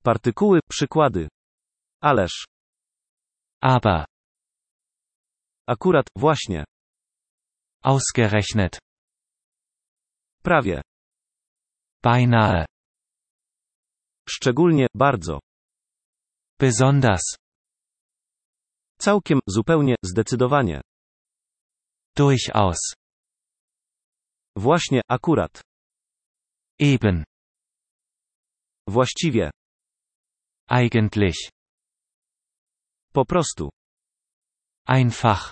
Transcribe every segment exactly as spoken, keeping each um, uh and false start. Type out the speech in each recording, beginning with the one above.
Partykuły, przykłady. Ależ. Aber. Akurat, właśnie. Ausgerechnet. Prawie. Beinahe. Szczególnie, bardzo. Besonders. Całkiem, zupełnie, zdecydowanie. Durchaus. Właśnie, akurat. Eben. Właściwie. Eigentlich. Po prostu. Einfach.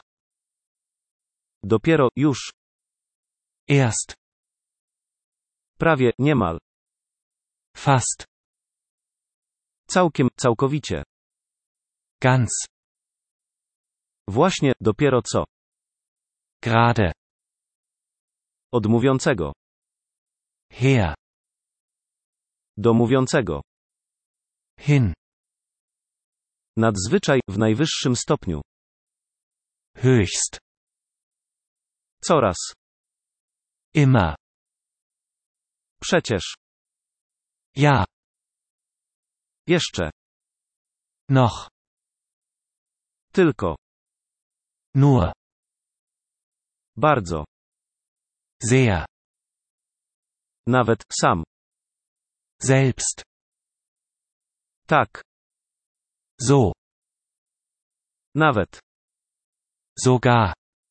Dopiero, już. Erst. Prawie, niemal. Fast. Całkiem, całkowicie. Ganz. Właśnie, dopiero co. Gerade. Od mówiącego. Her. Do mówiącego. Hin. Nadzwyczaj, w najwyższym stopniu. Höchst. Coraz. Immer. Przecież. Ja. Jeszcze. Noch. Tylko. Nur. Bardzo. Sehr. Nawet, sam. Selbst. Tak. So. Nawet. Sogar.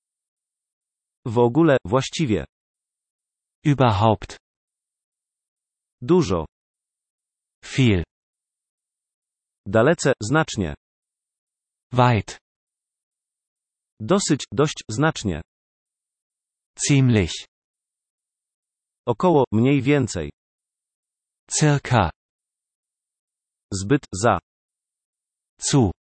W ogóle, właściwie. Überhaupt. Dużo. Viel. Dalece, znacznie. Weit. Dosyć, dość, znacznie. Ziemlich. Około, mniej więcej. Circa. Zbyt, za. Zu.